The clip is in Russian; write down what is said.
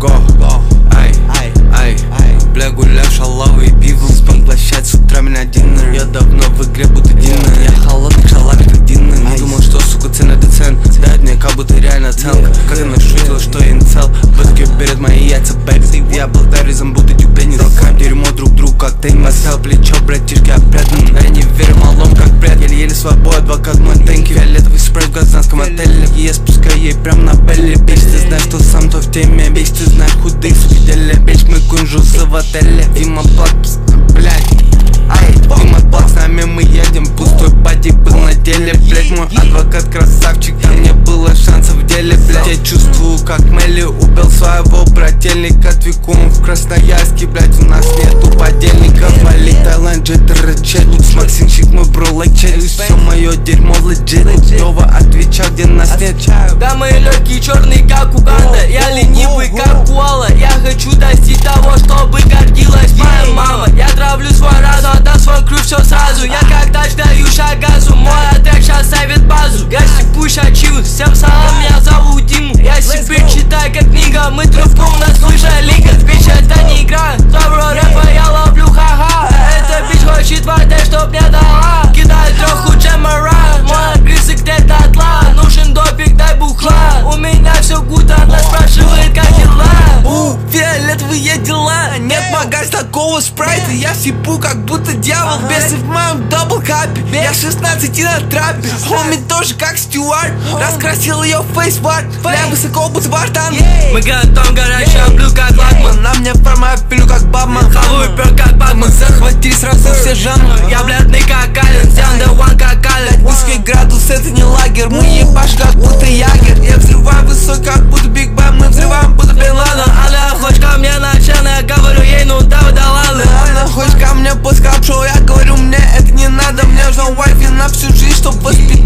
Ай, бля, гуляю шалавы и пивом поглощать с утра меня динер. Я давно в игре, будто динер. Я холодный шалак, как динер. Не думал, что, сука, цена децент. Дает мне, как будто реально целка. Как она шутила, что я инцел. Бутылки берет мои яйца, бэйби. Я благодарен за будто тюбенец. Рукаем дерьмо друг другу, как тейм. Оставил плечо, братишки, я предан. Я не верю малом, как бред. Еле-еле свобод, адвокат мой тэнки. Фиолетовый спрей в казанском отеле. И я спускаю ей прям на белли. Бич, ты знаешь, что сам, то в теме. Бич, ты знаешь, худых свидели. Бич, мы кунжусы в отеле. Дима Плакс, блядь. Дима Плакс, с нами мы едем. Пустой пати был на деле. Блядь, мой адвокат красавчик. А мне было шансов в деле, блядь. Я чувствую, как Мелли убил своего брательника. Твикун в Красноярске, блядь. У нас нету подельников. Вали Таиланд, джеттер, челюсть. Максимчик, мой бро, лайк челюсть. Все мое дерьмо легит. Лёва отвечал, где нас нет. Да, мои легкие черные, как Уганда. Я ленивый, как Куала. Я хочу достичь того, чтобы гордилась моя мама. Я травлю свой разум, отдам свой ключ все сразу. Я как тач даю шагазу. Мой отряд сейчас ставит базу. Я сипу щачил, всем салам, я зову Диму. Я себе читаю как книга, мы трубку у нас лучшая лига. Бич, это не игра, добро рэпа я ловлю, ха-ха. Эта бич хочет воды, чтоб мне дала. Кидает троху джемара, мой грызы где-то дотла. Нужен допик, дай бухла. У меня все гуд, она спрашивает, как дела. Фиолетовые дела. Нет магаз такого спрайта. Я сипу, как будто дьявол. Бесы в моем даблкапе. Я 16 на трапе. Хоми тоже как Стюарт. Раскрасил ее фейсвард. Бля, высоко, будто Вартан. Мы готовим горячую облю, как Лакман. На мне форма, пилю как Бабман. Халуй пер, как Батман. Захватили сразу все жанры. Я бледный, как Ален. Сян де Ван, как Ален. Низкий градус, это не лагерь. Мы ебашь, как будто Ягер. Я взрываю высокий, как будто Биг Бэм. Мы взрываем, будто Бен Ладен. Она хочет ко мне начало, я говорю ей, ну давай, да ладно. Она хочет ко мне поскапшоу. Я говорю, мне это не надо. Мне нужна вайфи на всю жизнь, чтоб воспитать.